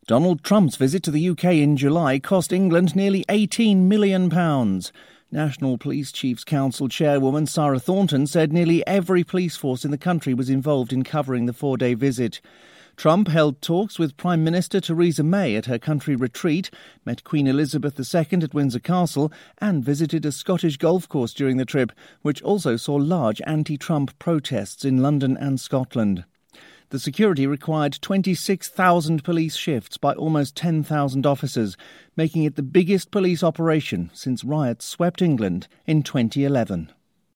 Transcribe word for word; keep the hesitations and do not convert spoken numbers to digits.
Donald Trump's visit to the U K in July cost England nearly eighteen million pounds. National Police Chiefs Council chairwoman Sarah Thornton said nearly every police force in the country was involved in covering the four-day visit. Trump held talks with Prime Minister Theresa May at her country retreat, met Queen Elizabeth the Second at Windsor Castle and visited a Scottish golf course during the trip, which also saw large anti-Trump protests in London and Scotland. The security required twenty-six thousand police shifts by almost ten thousand officers, making it the biggest police operation since riots swept England in twenty eleven.